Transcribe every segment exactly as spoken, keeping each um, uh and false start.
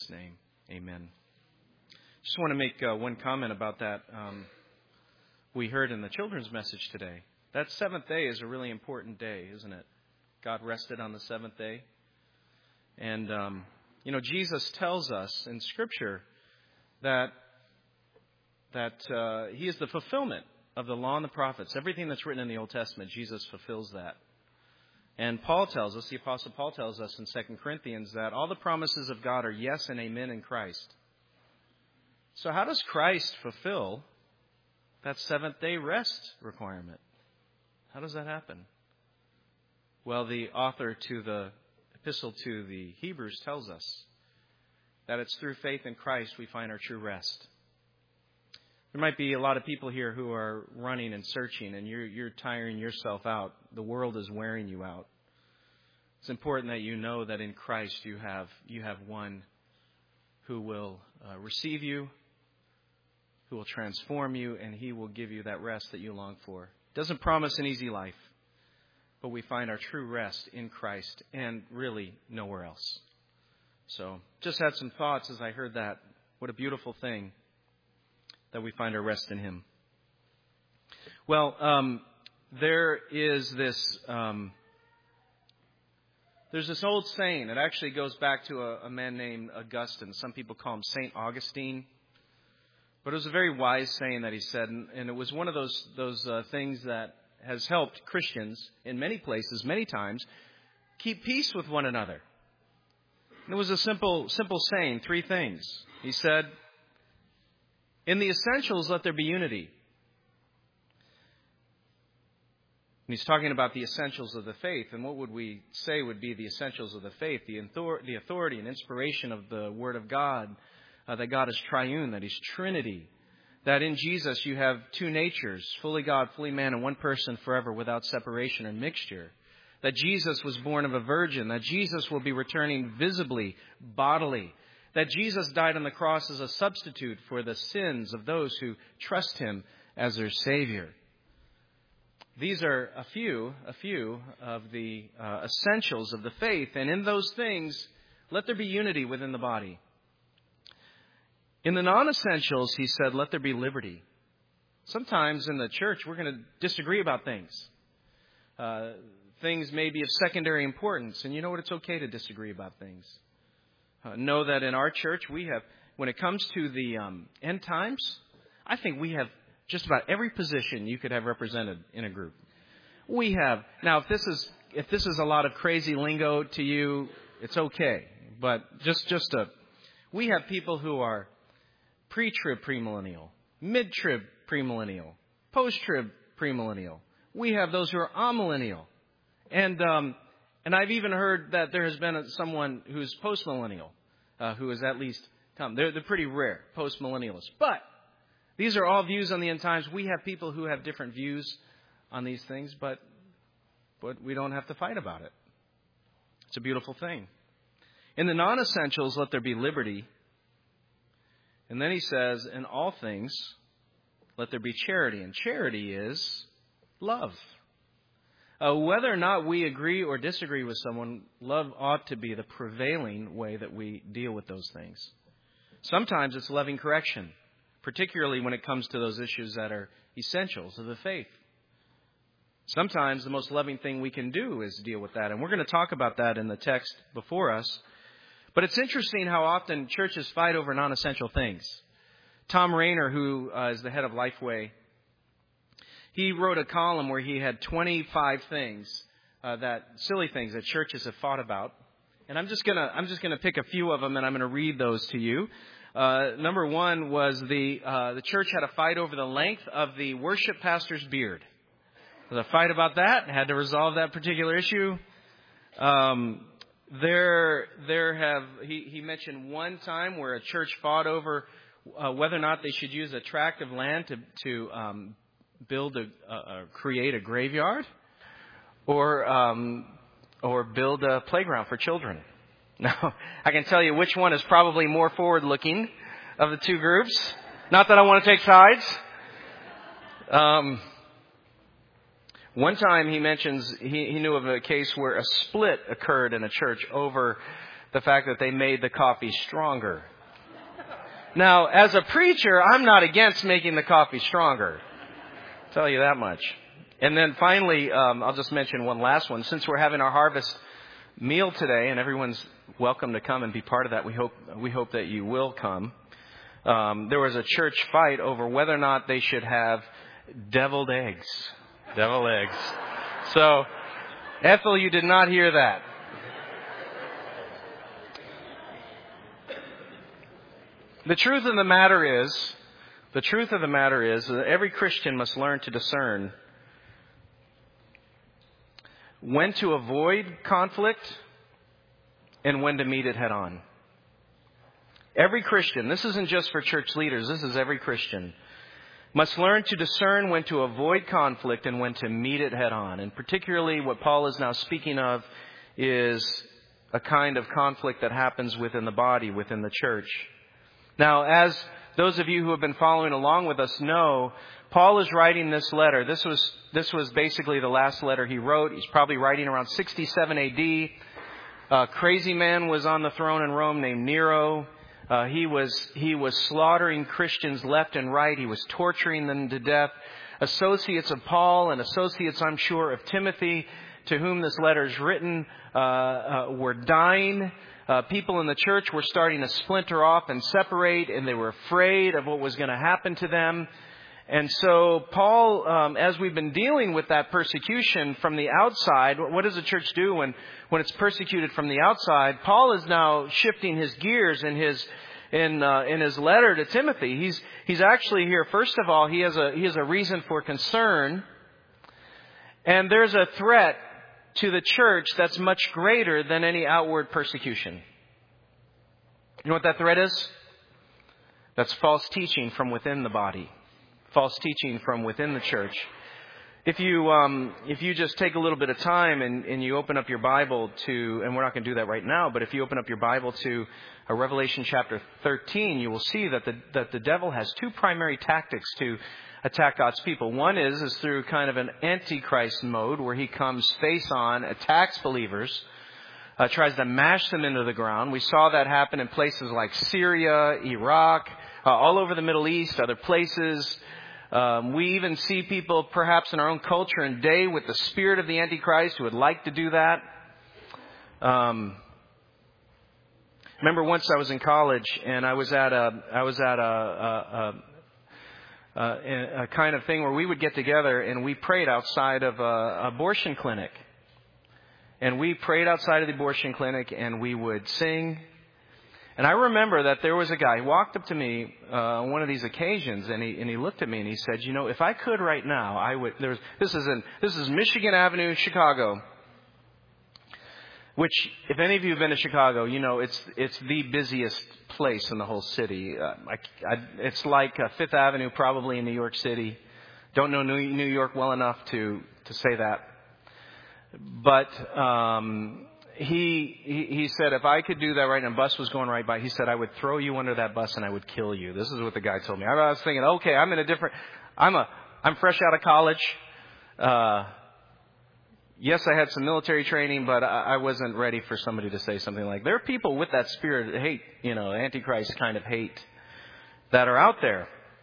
Jesus' name, amen. Just want to make uh, one comment about that um, we heard in the children's message today. That seventh day is a really important day, isn't it? God rested on the seventh day. And, um, you know, Jesus tells us in Scripture that that uh, He is the fulfillment of the law and the prophets. Everything that's written in the Old Testament, Jesus fulfills that. And Paul tells us, the Apostle Paul tells us in Second Corinthians, that all the promises of God are yes and amen in Christ. So how does Christ fulfill that seventh day rest requirement? How does that happen? Well, the author to the epistle to the Hebrews tells us that it's through faith in Christ we find our true rest. There might be a lot of people here who are running and searching, and you're, you're tiring yourself out. The world is wearing you out. It's important that you know that in Christ you have you have one who will uh, receive you, who will transform you, and He will give you that rest that you long for. Doesn't promise an easy life, but we find our true rest in Christ and really nowhere else. So just had some thoughts as I heard that. What a beautiful thing that we find our rest in Him. Well, um, there is this um, there's this old saying. It actually goes back to a, a man named Augustine. Some people call him Saint Augustine. But it was a very wise saying that he said, and, and it was one of those those uh, things that has helped Christians in many places, many times, keep peace with one another. And it was a simple, simple saying, three things. He said, in the essentials, let there be unity. And he's talking about the essentials of the faith. And what would we say would be the essentials of the faith? The, author- the authority and inspiration of the Word of God. Uh, that God is triune, that He's Trinity. That in Jesus you have two natures, fully God, fully man, and one person forever without separation or mixture. That Jesus was born of a virgin. That Jesus will be returning visibly, bodily. That Jesus died on the cross as a substitute for the sins of those who trust Him as their Savior. These are a few, a few of the uh, essentials of the faith. And in those things, let there be unity within the body. In the non-essentials, he said, let there be liberty. Sometimes in the church, we're going to disagree about things. Uh, things may be of secondary importance. And you know what? It's okay to disagree about things. Uh, know that in our church, we have, when it comes to the um, end times, I think we have just about every position you could have represented in a group. We have. Now, if this is if this is a lot of crazy lingo to you, it's okay. But just, just a, we have people who are pre-trib premillennial, mid-trib premillennial, post-trib premillennial. We have those who are amillennial. And um, and I've even heard that there has been someone who's post-millennial, uh, who has at least come. They're, they're pretty rare, post-millennialists. But these are all views on the end times. We have people who have different views on these things, but but we don't have to fight about it. It's a beautiful thing. In the non-essentials, let there be liberty. And then he says, in all things, let there be charity. And charity is love. Uh, whether or not we agree or disagree with someone, love ought to be the prevailing way that we deal with those things. Sometimes it's loving correction, particularly when it comes to those issues that are essentials of the faith. Sometimes the most loving thing we can do is deal with that. And we're going to talk about that in the text before us. But it's interesting how often churches fight over non-essential things. Tom Rainer, who uh, is the head of Lifeway, he wrote a column where he had twenty-five things, uh, that silly things that churches have fought about. And I'm just gonna I'm just gonna pick a few of them, and I'm gonna read those to you. Uh, number one was the uh, the church had a fight over the length of the worship pastor's beard. There was a fight about that. Had to resolve that particular issue. Um, there there have he, he mentioned one time where a church fought over uh, whether or not they should use a tract of land to to um, build a uh, create a graveyard, or um, or build a playground for children. Now, I can tell you which one is probably more forward-looking of the two groups. Not that I want to take sides. Um, one time he mentions he, he knew of a case where a split occurred in a church over the fact that they made the coffee stronger. Now, as a preacher, I'm not against making the coffee stronger. I'll tell you that much. And then finally, um, I'll just mention one last one. Since we're having our harvest meal today, and everyone's welcome to come and be part of that, we hope we hope that you will come. Um, there was a church fight over whether or not they should have deviled eggs. Deviled eggs. So, Ethel, you did not hear that. The truth of the matter is, the truth of the matter is that every Christian must learn to discern when to avoid conflict and when to meet it head on. Every Christian, this isn't just for church leaders, this is every Christian, must learn to discern when to avoid conflict and when to meet it head on. And particularly what Paul is now speaking of is a kind of conflict that happens within the body, within the church. Now, as those of you who have been following along with us know, Paul is writing this letter. This was this was basically the last letter he wrote. He's probably writing around sixty-seven A D. A crazy man was on the throne in Rome named Nero. Uh, he was he was slaughtering Christians left and right. He was torturing them to death. Associates of Paul and associates, I'm sure, of Timothy, to whom this letter is written, uh, uh, were dying. Uh, people in the church were starting to splinter off and separate, and they were afraid of what was going to happen to them. And so Paul, um, as we've been dealing with that persecution from the outside, what does the church do when, when it's persecuted from the outside? Paul is now shifting his gears in his in uh, in his letter to Timothy. He's he's actually here. First of all, he has a he has a reason for concern, and there's a threat to the church that's much greater than any outward persecution. You know what that threat is? That's false teaching from within the body. False teaching from within the church. If you um, if you just take a little bit of time and, and you open up your Bible to, and we're not going to do that right now, but if you open up your Bible to uh, Revelation chapter thirteen, you will see that the that the devil has two primary tactics to attack God's people. One is is through kind of an antichrist mode where he comes face on, attacks believers, uh, tries to mash them into the ground. We saw that happen in places like Syria, Iraq, uh, all over the Middle East, other places. Um, we even see people perhaps in our own culture and day with the spirit of the Antichrist who would like to do that. Um, remember once I was in college and I was at a I was at a, a, a, a, a kind of thing where we would get together and we prayed outside of an abortion clinic. And we prayed outside of the abortion clinic and we would sing. And I remember that there was a guy who walked up to me uh, on one of these occasions, and he and he looked at me and he said, "You know, if I could right now, I would." There's this is in this is Michigan Avenue, Chicago. Which, if any of you have been to Chicago, you know it's it's the busiest place in the whole city. Uh, I, I, it's like uh, Fifth Avenue, probably in New York City. Don't know New, New York well enough to to say that, but. Um, He, he he said, if I could do that right and a bus was going right by, he said, I would throw you under that bus and I would kill you. This is what the guy told me. I was thinking, okay, I'm in a different, I'm a, I'm fresh out of college. Uh, yes, I had some military training, but I, I wasn't ready for somebody to say something like, there are people with that spirit of hate, you know, Antichrist kind of hate that are out there.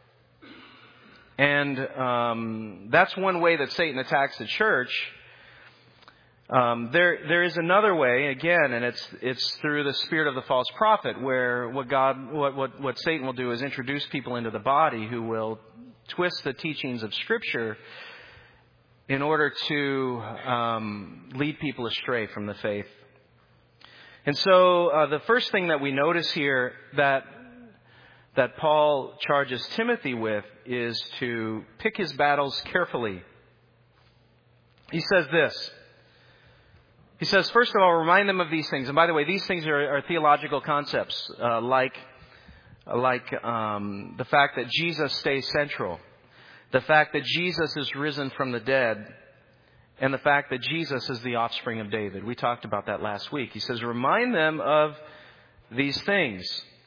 And um, that's one way that Satan attacks the church. Um, there, there is another way again, and it's it's through the spirit of the false prophet, where what God, what, what what Satan will do is introduce people into the body who will twist the teachings of Scripture in order to um, lead people astray from the faith. And so, uh, the first thing that we notice here that that Paul charges Timothy with is to pick his battles carefully. He says this. He says, first of all, remind them of these things. And by the way, these things are, are theological concepts, uh, like like um, the fact that Jesus stays central, the fact that Jesus is risen from the dead, and the fact that Jesus is the offspring of David. We talked about that last week. He says, remind them of these things.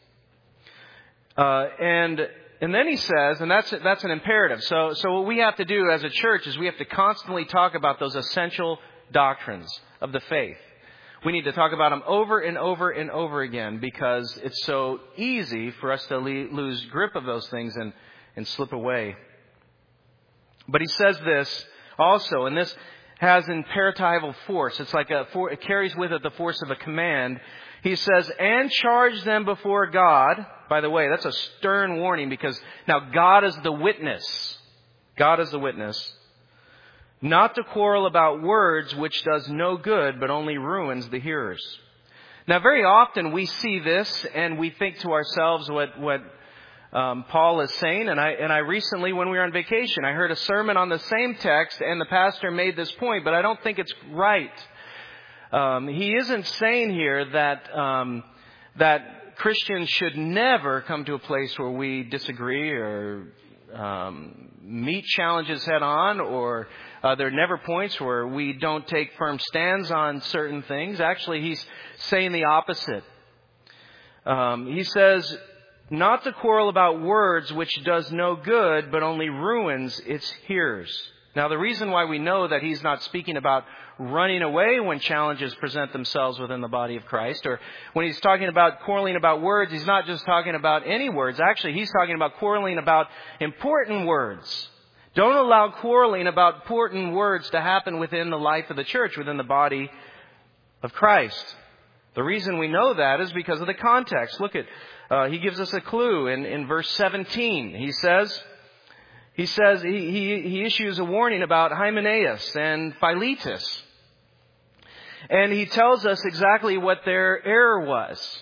Uh, and and then he says, and that's that's an imperative. So so what we have to do as a church is we have to constantly talk about those essential doctrines of the faith. We need to talk about them over and over and over again because it's so easy for us to le- lose grip of those things and, and slip away. But he says this also, and this has imperatival force. It's like a, for, it carries with it the force of a command. He says, and charge them before God. By the way, that's a stern warning because now God is the witness. God is the witness. Not to quarrel about words which does no good, but only ruins the hearers. Now, very often we see this and we think to ourselves what, what um, Paul is saying. And I, and I recently, when we were on vacation, I heard a sermon on the same text and the pastor made this point, but I don't think it's right. Um, he isn't saying here that, um, that Christians should never come to a place where we disagree or um, meet challenges head on, or uh, there are never points where we don't take firm stands on certain things. Actually, he's saying the opposite. Um, he says, not to quarrel about words which does no good, but only ruins its hearers. Now, the reason why we know that he's not speaking about running away when challenges present themselves within the body of Christ, or when he's talking about quarreling about words, he's not just talking about any words. Actually, he's talking about quarreling about important words. Don't allow quarreling about important words to happen within the life of the church, within the body of Christ. The reason we know that is because of the context. Look at, uh, he gives us a clue in, in verse seventeen. He says, He says, he, he, he issues a warning about Hymenaeus and Philetus. And he tells us exactly what their error was.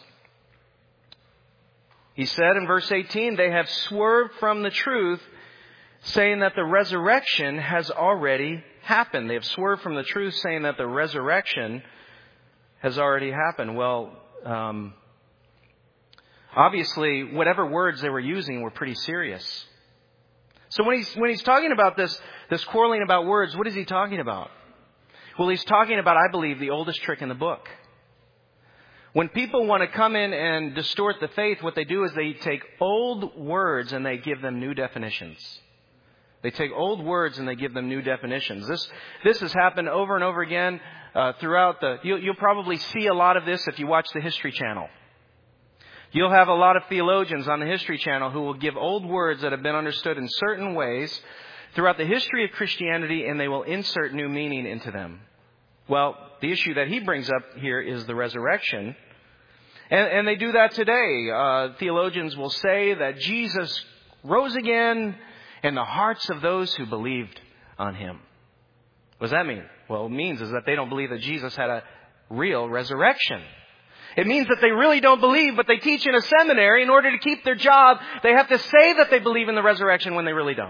He said in verse eighteen, they have swerved from the truth, saying that the resurrection has already happened. They have swerved from the truth, saying that the resurrection has already happened. Well, um, obviously, whatever words they were using were pretty serious. So when he's, when he's talking about this, this quarreling about words, what is he talking about? Well, he's talking about, I believe, the oldest trick in the book. When people want to come in and distort the faith, what they do is they take old words and they give them new definitions. They take old words and they give them new definitions. This, this has happened over and over again uh, throughout the, you'll, you'll probably see a lot of this if you watch the History Channel. You'll have a lot of theologians on the History Channel who will give old words that have been understood in certain ways throughout the history of Christianity, and they will insert new meaning into them. Well, the issue that he brings up here is the resurrection. And, and they do that today. Uh, theologians will say that Jesus rose again in the hearts of those who believed on him. What does that mean? Well, it means is that they don't believe that Jesus had a real resurrection. It means that they really don't believe, but they teach in a seminary. In order to keep their job, they have to say that they believe in the resurrection when they really don't.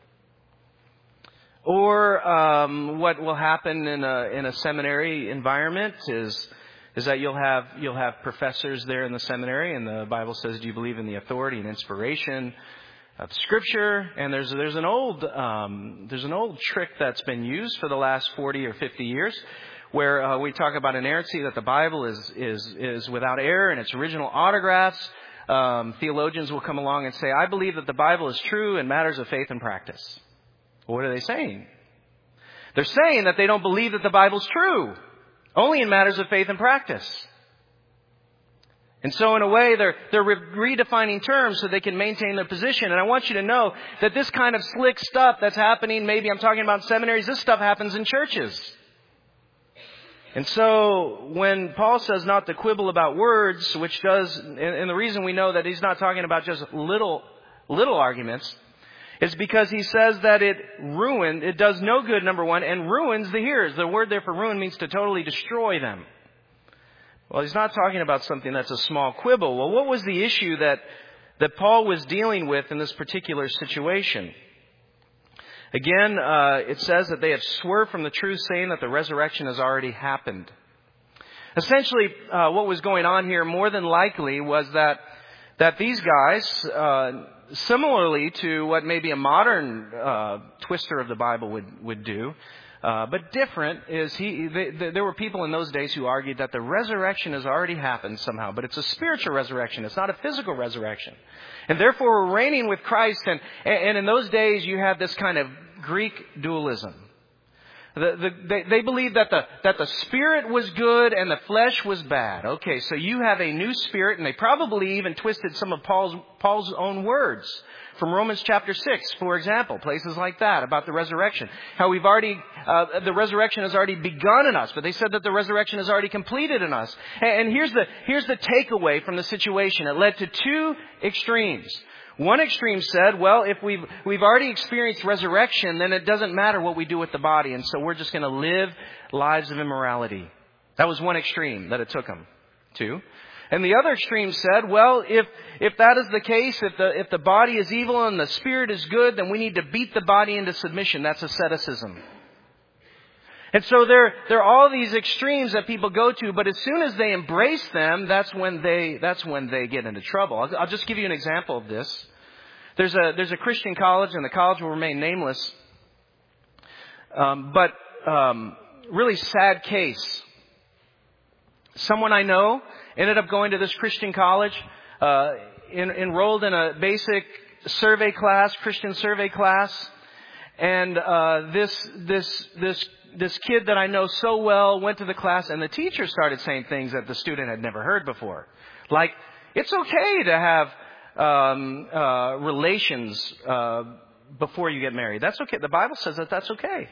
Or um, what will happen in a in a seminary environment is is that you'll have you'll have professors there in the seminary, and the Bible says, "Do you believe in the authority and inspiration of Scripture?" And there's there's an old um, there's an old trick that's been used for the last forty or fifty years, where uh, we talk about inerrancy, that the Bible is is is without error in its original autographs. Um, theologians will come along and say, "I believe that the Bible is true in matters of faith and practice." What are they saying? They're saying that they don't believe that the Bible's true, only in matters of faith and practice. And so in a way, they're, they're re- redefining terms so they can maintain their position. And I want you to know that this kind of slick stuff that's happening, maybe I'm talking about seminaries, this stuff happens in churches. And so when Paul says not to quibble about words, which does, and, and the reason we know that he's not talking about just little, little arguments, it's because he says that it ruined, it does no good, number one, and ruins the hearers. The word there for ruin means to totally destroy them. Well, he's not talking about something that's a small quibble. Well, what was the issue that, that Paul was dealing with in this particular situation? Again, uh, it says that they have swerved from the truth, saying that the resurrection has already happened. Essentially, uh, what was going on here more than likely was that, that these guys, uh, similarly to what maybe a modern uh, twister of the Bible would, would do, uh, but different, is he. They, they, there were people in those days who argued that the resurrection has already happened somehow, but it's a spiritual resurrection. It's not a physical resurrection. And therefore, we're reigning with Christ. And, and in those days, you had this kind of Greek dualism. The, the, they, they believed that the, that the spirit was good and the flesh was bad. Okay, so you have a new spirit, and they probably even twisted some of Paul's, Paul's own words from Romans chapter six, for example, places like that about the resurrection. How we've already, uh, the resurrection has already begun in us, but they said that the resurrection is already completed in us. And, and here's the, here's the takeaway from the situation. It led to two extremes. One extreme said, well, if we've, we've already experienced resurrection, then it doesn't matter what we do with the body. And so we're just going to live lives of immorality. That was one extreme that it took them to. And the other extreme said, well, if, if that is the case, if the, if the body is evil and the spirit is good, then we need to beat the body into submission. That's asceticism. And so there, there are all these extremes that people go to, but as soon as they embrace them, that's when they, that's when they get into trouble. I'll, I'll just give you an example of this. There's a, there's a Christian college, and the college will remain nameless. Um, but, um, really sad case. Someone I know ended up going to this Christian college, uh, en- enrolled in a basic survey class, Christian survey class. And, uh, this, this, this, This kid that I know so well went to the class, and the teacher started saying things that the student had never heard before. Like, it's okay to have um, uh, relations uh, before you get married. That's okay. The Bible says that that's okay.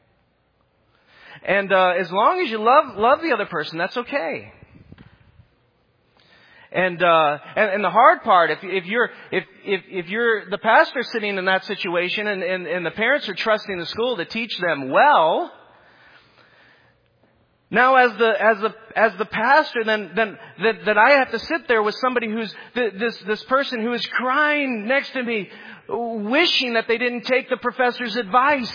And uh, as long as you love love the other person, that's okay. And, uh, and, and the hard part, if, if you're, if, if, if you're the pastor sitting in that situation, and, and, and the parents are trusting the school to teach them well, now, as the as the as the pastor, then then that, that I have to sit there with somebody who's this this person who is crying next to me, wishing that they didn't take the professor's advice.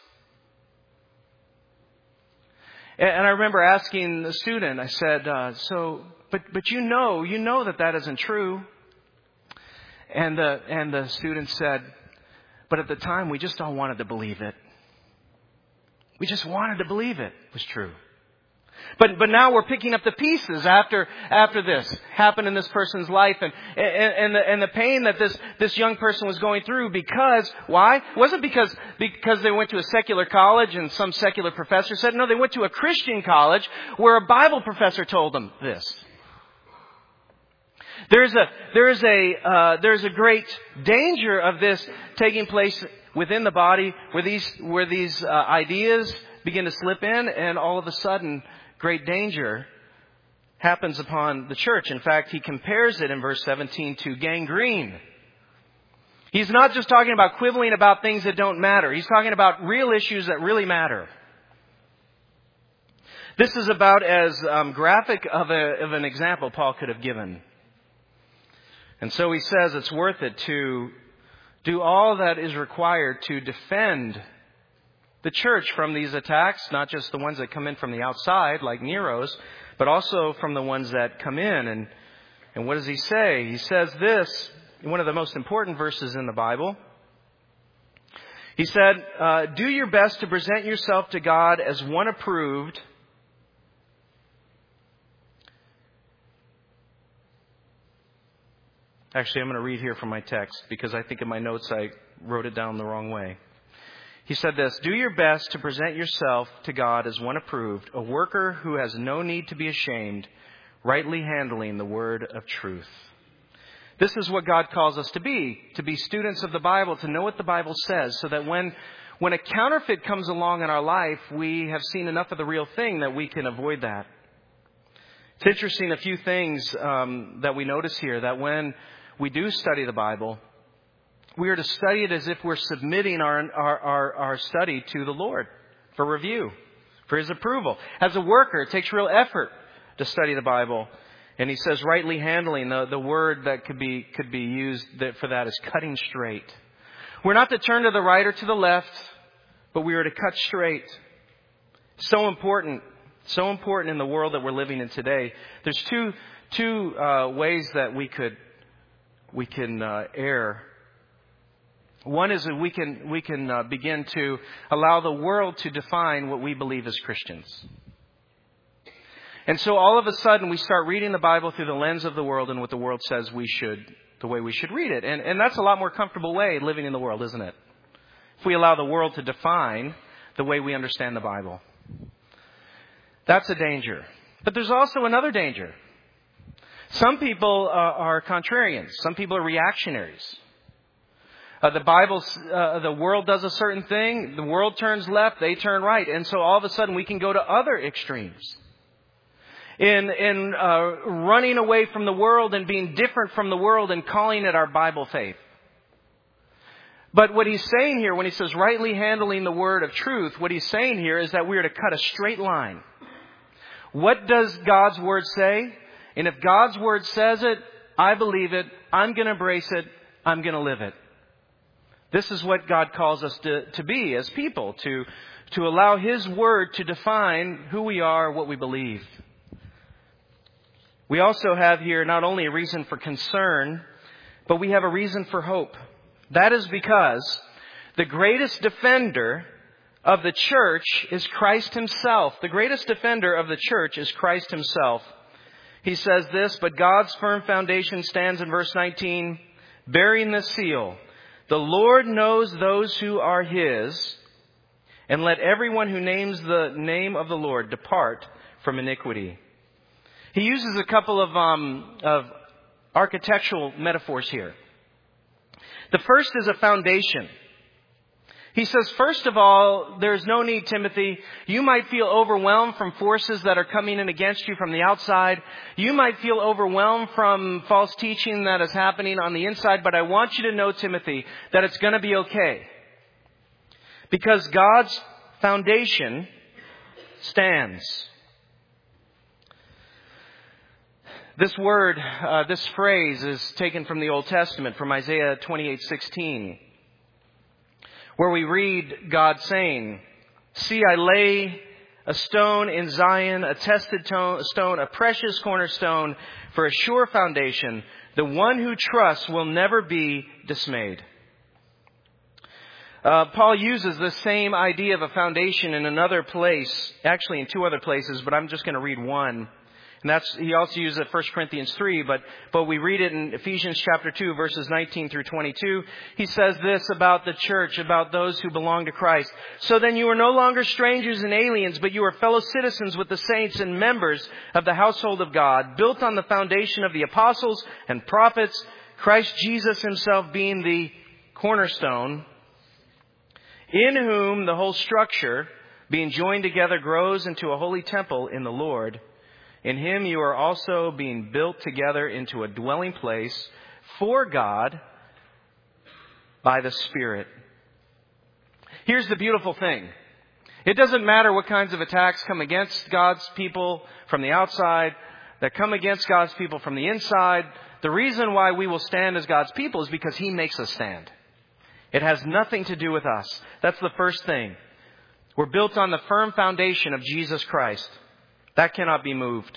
And, and I remember asking the student, I said, uh, "So, but but you know, you know that that isn't true." And the and the student said, "But at the time, we just all wanted to believe it. We just wanted to believe it was true." But but now we're picking up the pieces after after this happened in this person's life, and and, and the and the pain that this this young person was going through, because why? It wasn't because because they went to a secular college and some secular professor said, no, they went to a Christian college where a Bible professor told them this. There's a there's a uh, there's a great danger of this taking place within the body, where these where these uh, ideas begin to slip in, and all of a sudden, great danger happens upon the church. In fact, he compares it in verse seventeen to gangrene. He's not just talking about quibbling about things that don't matter. He's talking about real issues that really matter. This is about as um, graphic of, a, of an example Paul could have given. And so he says it's worth it to do all that is required to defend the church from these attacks, not just the ones that come in from the outside, like Nero's, but also from the ones that come in. And, and what does he say? He says this, in one of the most important verses in the Bible. He said, uh, do your best to present yourself to God as one approved, Actually, I'm going to read here from my text, because I think in my notes I wrote it down the wrong way. He said this, do your best to present yourself to God as one approved, a worker who has no need to be ashamed, rightly handling the word of truth. This is what God calls us to be, to be students of the Bible, to know what the Bible says, so that when, when a counterfeit comes along in our life, we have seen enough of the real thing that we can avoid that. It's interesting, a few things um, that we notice here, that when we do study the Bible, we are to study it as if we're submitting our, our, our, our study to the Lord for review, for His approval. As a worker, it takes real effort to study the Bible. And he says rightly handling, the, the word that could be could be used for that is cutting straight. We're not to turn to the right or to the left, but we are to cut straight. So important, so important in the world that we're living in today. There's two two uh, ways that we could we can uh, err. One is that we can we can uh, begin to allow the world to define what we believe as Christians. And so all of a sudden we start reading the Bible through the lens of the world and what the world says we should, the way we should read it. And, and that's a lot more comfortable way of living in the world, isn't it? If we allow the world to define the way we understand the Bible. That's a danger. But there's also another danger. Some people uh, are contrarians. Some people are reactionaries. Uh, the Bible, uh, the world does a certain thing. The world turns left. They turn right. And so all of a sudden we can go to other extremes. In, in uh, running away from the world and being different from the world and calling it our Bible faith. But what he's saying here, when he says rightly handling the word of truth, what he's saying here is that we are to cut a straight line. What does God's word say? And if God's word says it, I believe it, I'm going to embrace it, I'm going to live it. This is what God calls us to, to be as people, to, to allow His word to define who we are, what we believe. We also have here not only a reason for concern, but we have a reason for hope. That is because the greatest defender of the church is Christ Himself. The greatest defender of the church is Christ Himself. He says this, but God's firm foundation stands in verse nineteen, bearing the seal. The Lord knows those who are His, and let everyone who names the name of the Lord depart from iniquity. He uses a couple of, um, of architectural metaphors here. The first is a foundation. He says, first of all, there's no need, Timothy. You might feel overwhelmed from forces that are coming in against you from the outside. You might feel overwhelmed from false teaching that is happening on the inside. But I want you to know, Timothy, that it's going to be okay. Because God's foundation stands. This word, uh, this phrase is taken from the Old Testament, from Isaiah twenty-eight sixteen, where we read God saying, see, I lay a stone in Zion, a tested stone, a precious cornerstone for a sure foundation. The one who trusts will never be dismayed. Uh, Paul uses the same idea of a foundation in another place, actually in two other places, but I'm just going to read one. And that's, he also uses it in First Corinthians three, but, but we read it in Ephesians chapter two, verses nineteen through twenty-two. He says this about the church, about those who belong to Christ. So then you are no longer strangers and aliens, but you are fellow citizens with the saints and members of the household of God, built on the foundation of the apostles and prophets, Christ Jesus Himself being the cornerstone, in whom the whole structure, being joined together, grows into a holy temple in the Lord. In Him you are also being built together into a dwelling place for God by the Spirit. Here's the beautiful thing. It doesn't matter what kinds of attacks come against God's people from the outside, that come against God's people from the inside. The reason why we will stand as God's people is because He makes us stand. It has nothing to do with us. That's the first thing. We're built on the firm foundation of Jesus Christ. That cannot be moved.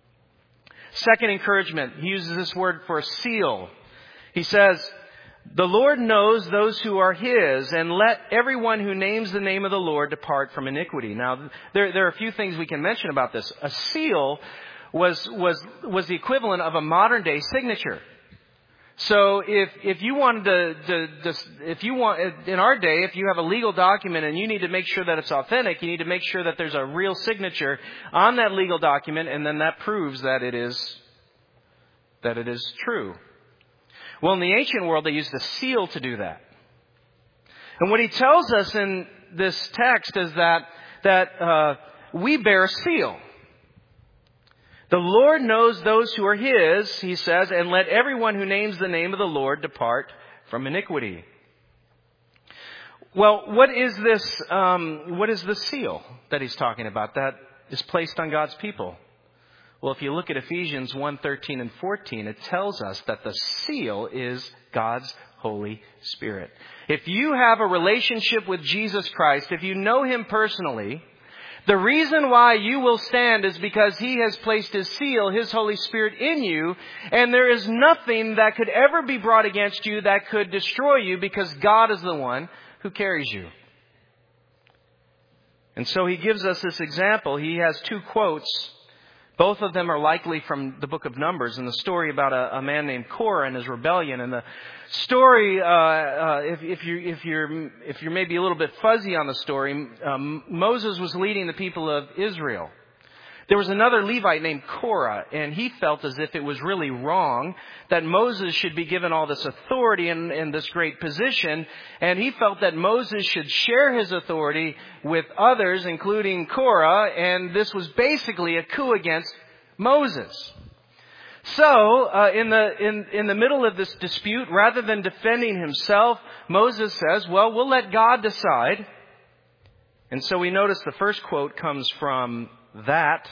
Second encouragement, he uses this word for a seal. He says, the Lord knows those who are His, and let everyone who names the name of the Lord depart from iniquity. Now, there, there are a few things we can mention about this. A seal was, was, was the equivalent of a modern day signature. So if, if you wanted to, to, to, if you want, in our day, if you have a legal document and you need to make sure that it's authentic, you need to make sure that there's a real signature on that legal document, and then that proves that it is, that it is true. Well, in the ancient world, they used a seal to do that. And what he tells us in this text is that, that, uh, we bear a seal. The Lord knows those who are His, he says, and let everyone who names the name of the Lord depart from iniquity. Well, what is this, um, what is the seal that he's talking about that is placed on God's people? Well, if you look at Ephesians one, thirteen and fourteen, it tells us that the seal is God's Holy Spirit. If you have a relationship with Jesus Christ, if you know Him personally, the reason why you will stand is because He has placed His seal, His Holy Spirit in you, and there is nothing that could ever be brought against you that could destroy you, because God is the one who carries you. And so he gives us this example. He has two quotes Both of them are likely from the book of Numbers, and the story about a, a man named Korah and his rebellion. And the story, uh, uh, if, if you if you're if you're maybe a little bit fuzzy on the story, um, Moses was leading the people of Israel. There was another Levite named Korah, and he felt as if it was really wrong that Moses should be given all this authority and, and this great position. And he felt that Moses should share his authority with others, including Korah, and this was basically a coup against Moses. So, uh, in the in, in the middle of this dispute, rather than defending himself, Moses says, well, we'll let God decide. And so we notice the first quote comes from that,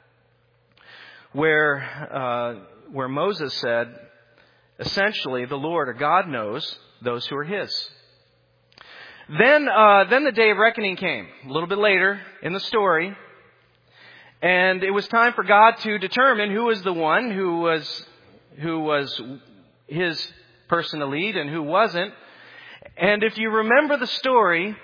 where uh, where Moses said, essentially, the Lord or God knows those who are His. Then, uh, then the day of reckoning came a little bit later in the story, and it was time for God to determine who was the one who was who was His person to lead and who wasn't. And if you remember the story,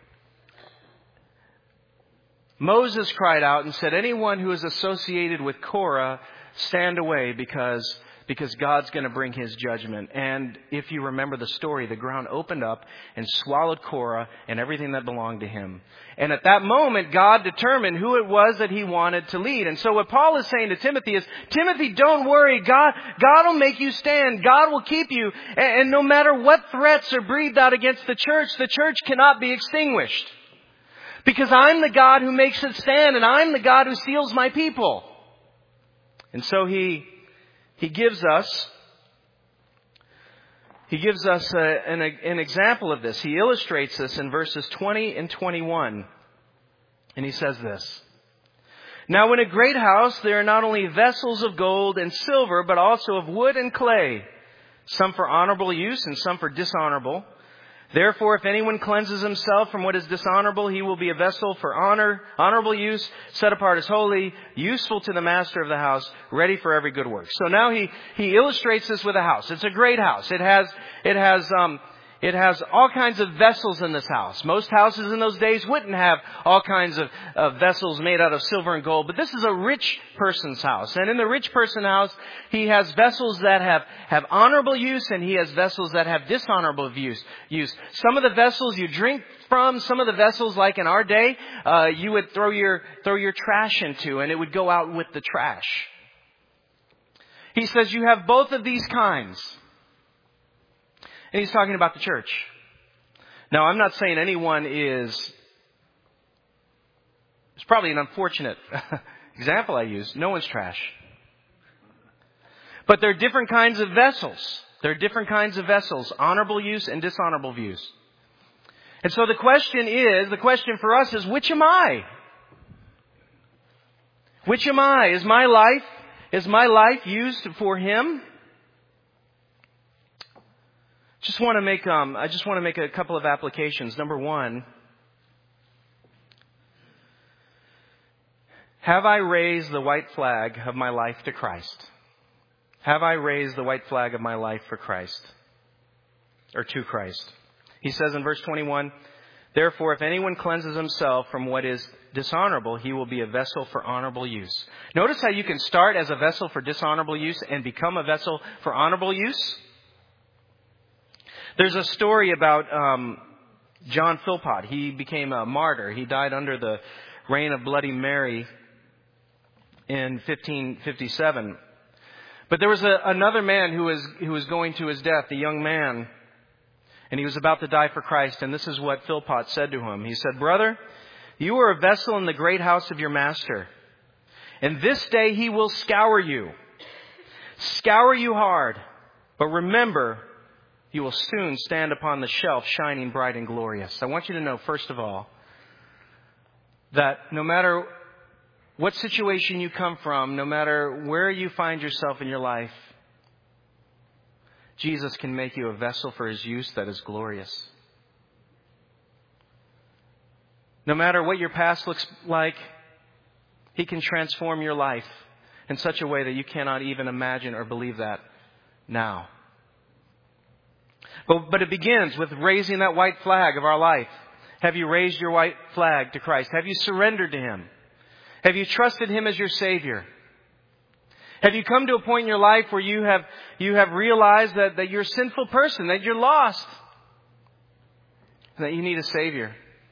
Moses cried out and said, anyone who is associated with Korah, stand away because, because God's going to bring His judgment. And if you remember the story, the ground opened up and swallowed Korah and everything that belonged to him. And at that moment, God determined who it was that He wanted to lead. And so what Paul is saying to Timothy is, Timothy, don't worry. God, God will make you stand. God will keep you. And, and no matter what threats are breathed out against the church, the church cannot be extinguished. Because I'm the God who makes it stand, and I'm the God who seals my people. And so he he gives us he gives us a, an, an example of this. He illustrates this in verses twenty and twenty-one. And he says this: now in a great house there are not only vessels of gold and silver, but also of wood and clay, some for honorable use and some for dishonorable. Therefore, if anyone cleanses himself from what is dishonorable, he will be a vessel for honor, honorable use, set apart as holy, useful to the master of the house, ready for every good work. So now he, he illustrates this with a house. It's a great house. It has, it has, um, it has all kinds of vessels in this house. Most houses in those days wouldn't have all kinds of, of vessels made out of silver and gold. But this is a rich person's house. And in the rich person's house, he has vessels that have, have honorable use, and he has vessels that have dishonorable use. use. Some of the vessels you drink from, some of the vessels, like in our day, uh, you would throw your, throw your trash into, and it would go out with the trash. He says you have both of these kinds. And he's talking about the church. Now, I'm not saying anyone is... It's probably an unfortunate example I use. No one's trash. But there are different kinds of vessels. There are different kinds of vessels. Honorable use and dishonorable use. And so the question is, the question for us is, which am I? Which am I? Is my life, is my life used for Him? Just want to make um, I just want to make a couple of applications. Number one, have I raised the white flag of my life to Christ? Have I raised the white flag of my life for Christ, or to Christ? He says in verse twenty-one, therefore, if anyone cleanses himself from what is dishonorable, he will be a vessel for honorable use. Notice how you can start as a vessel for dishonorable use and become a vessel for honorable use. There's a story about um, John Philpott. He became a martyr. He died under the reign of Bloody Mary in fifteen fifty-seven. But there was a, another man who was who was going to his death, a young man, and he was about to die for Christ. And this is what Philpott said to him. He said, brother, you are a vessel in the great house of your master. And this day he will scour you. Scour you hard. But remember, you will soon stand upon the shelf shining bright and glorious. I want you to know, first of all, that no matter what situation you come from, no matter where you find yourself in your life, Jesus can make you a vessel for His use that is glorious. No matter what your past looks like, He can transform your life in such a way that you cannot even imagine or believe that now. But, but it begins with raising that white flag of our life. Have you raised your white flag to Christ? Have you surrendered to Him? Have you trusted Him as your Savior? Have you come to a point in your life where you have you have realized that, that you're a sinful person, that you're lost, and that you need a Savior?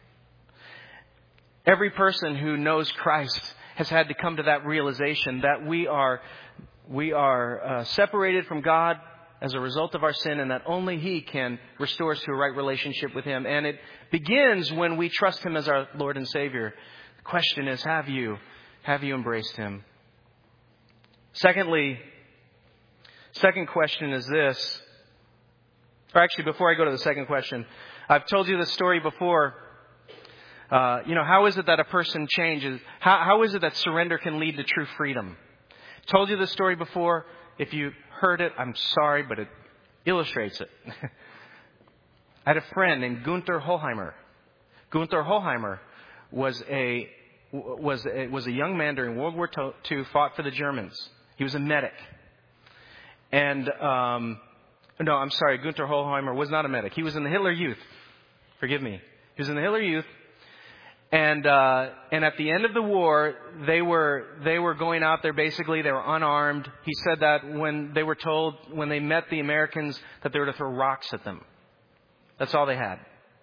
Every person who knows Christ has had to come to that realization that we are we are uh, separated from God as a result of our sin, and that only He can restore us to a right relationship with Him. And it begins when we trust Him as our Lord and Savior. The question is, have you have you embraced Him? Secondly, second question is this. Or actually, before I go to the second question, I've told you the story before. Uh, you know, how is it that a person changes? How, how is it that surrender can lead to true freedom? Told you the story before. If you heard it, I'm sorry, but it illustrates it. I had a friend named Gunther Hohlheimer. Gunther Hohlheimer was a was a, was a young man during World War Two, fought for the Germans. He was a medic. And, um, no, I'm sorry, Gunther Hohlheimer was not a medic. He was in the Hitler Youth. Forgive me. He was in the Hitler Youth. And, uh, and at the end of the war, they were, they were going out there basically, they were unarmed. He said that when they were told, when they met the Americans, that they were to throw rocks at them. That's all they had.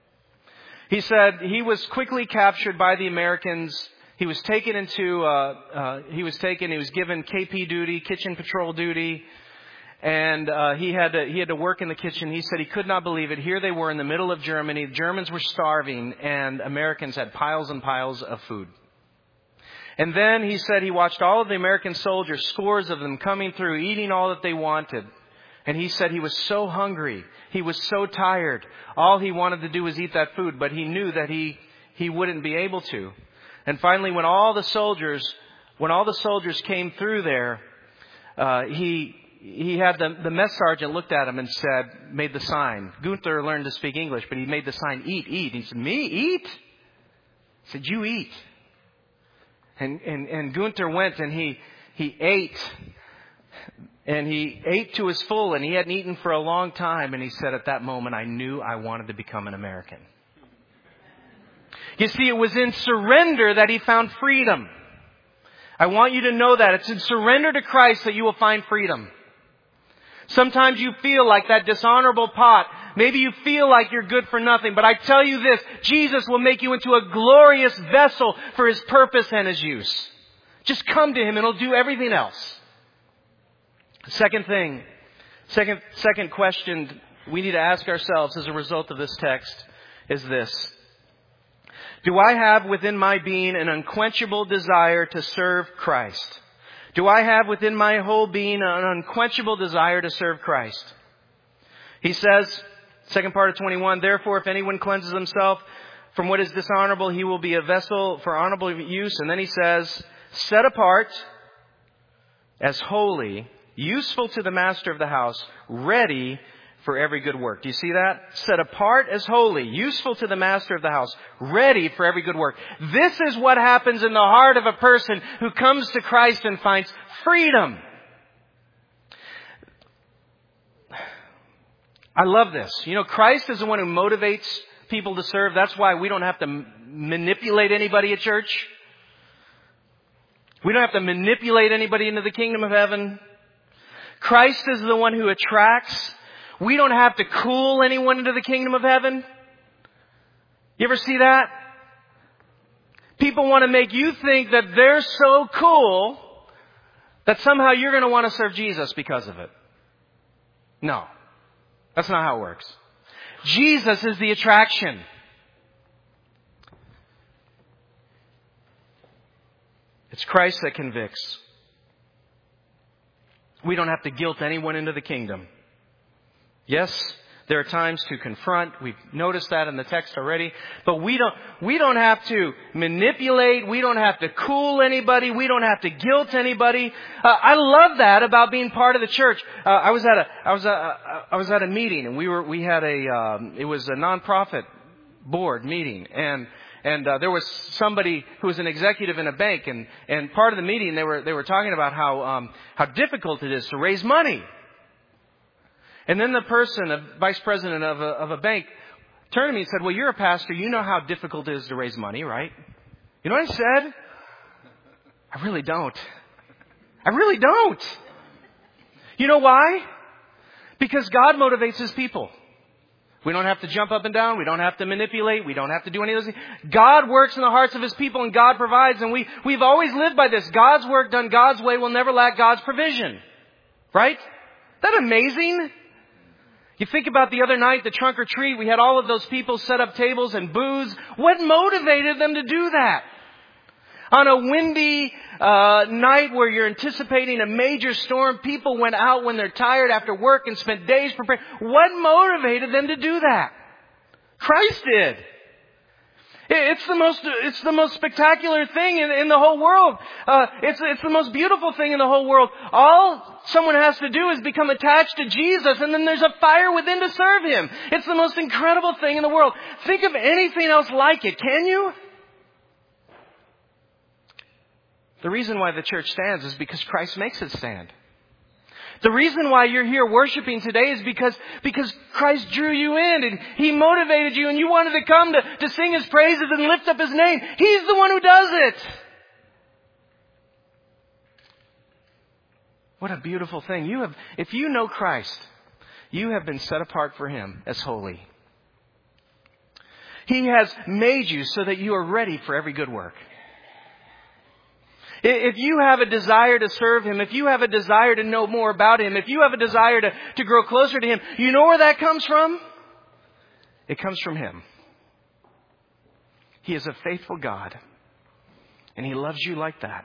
He said he was quickly captured by the Americans. He was taken into, uh, uh, he was taken, he was given K P duty, kitchen patrol duty, and, uh, he had to, he had to work in the kitchen. He said he could not believe it. Here they were in the middle of Germany. The Germans were starving, and Americans had piles and piles of food. And then he said he watched all of the American soldiers, scores of them coming through, eating all that they wanted. And he said he was so hungry. He was so tired. All he wanted to do was eat that food, but he knew that he, he wouldn't be able to. And finally, when all the soldiers, when all the soldiers came through there, uh, he, he had the, the mess sergeant looked at him and said, made the sign. Gunther learned to speak English, but he made the sign, eat, eat. He said, me, eat? He said, you eat. And, and, and Gunther went and he, he ate. And he ate to his full, and he hadn't eaten for a long time. And he said, at that moment, I knew I wanted to become an American. You see, it was in surrender that he found freedom. I want you to know that. It's in surrender to Christ that you will find freedom. Sometimes you feel like that dishonorable pot. Maybe you feel like you're good for nothing. But I tell you this, Jesus will make you into a glorious vessel for His purpose and His use. Just come to Him and He'll do everything else. Second thing, second, second question we need to ask ourselves as a result of this text is this. Do I have within my being an unquenchable desire to serve Christ? Do I have within my whole being an unquenchable desire to serve Christ? He says, second part of twenty-one, therefore if anyone cleanses himself from what is dishonorable, he will be a vessel for honorable use. And then he says, set apart as holy, useful to the master of the house, ready for every good work. Do you see that? Set apart as holy, useful to the master of the house, ready for every good work. This is what happens in the heart of a person who comes to Christ and finds freedom. I love this. You know, Christ is the one who motivates people to serve. That's why we don't have to m- manipulate anybody at church. We don't have to manipulate anybody into the kingdom of heaven. Christ is the one who attracts. We don't have to cool anyone into the kingdom of heaven. You ever see that? People want to make you think that they're so cool that somehow you're going to want to serve Jesus because of it. No. That's not how it works. Jesus is the attraction. It's Christ that convicts. We don't have to guilt anyone into the kingdom. Yes, there are times to confront. We've noticed that in the text already. But we don't, we don't have to manipulate. We don't have to cool anybody. We don't have to guilt anybody. Uh, I love that about being part of the church. Uh, I was at a, I was a, I was at a meeting, and we were, we had a, um, it was a nonprofit board meeting, and And uh, there was somebody who was an executive in a bank, and, and part of the meeting they were they were talking about how um, how difficult it is to raise money. And then the person, a vice president of a, of a bank, turned to me and said, "Well, you're a pastor. You know how difficult it is to raise money, right?" You know what I said? I really don't. I really don't. You know why? Because God motivates His people. We don't have to jump up and down. We don't have to manipulate. We don't have to do any of those things. God works in the hearts of His people and God provides. And we, we've always lived by this. God's work done God's way will never lack God's provision. Right? Isn't that amazing? You think about the other night, the trunk or treat. We had all of those people set up tables and booze. What motivated them to do that? On a windy uh, night where you're anticipating a major storm, people went out when they're tired after work and spent days preparing. What motivated them to do that? Christ did. It's the most, it's the most spectacular thing in, in the whole world. Uh, it's, it's the most beautiful thing in the whole world. All someone has to do is become attached to Jesus, and then there's a fire within to serve Him. It's the most incredible thing in the world. Think of anything else like it, can you? The reason why the church stands is because Christ makes it stand. The reason why you're here worshiping today is because, because Christ drew you in and He motivated you and you wanted to come to, to sing His praises and lift up His name. He's the one who does it. What a beautiful thing. You have, if you know Christ, you have been set apart for Him as holy. He has made you so that you are ready for every good work. If you have a desire to serve Him, if you have a desire to know more about Him, if you have a desire to, to grow closer to Him, you know where that comes from? It comes from Him. He is a faithful God, and He loves you like that.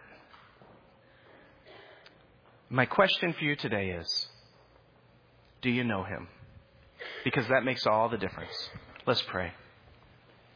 My question for you today is, do you know Him? Because that makes all the difference. Let's pray.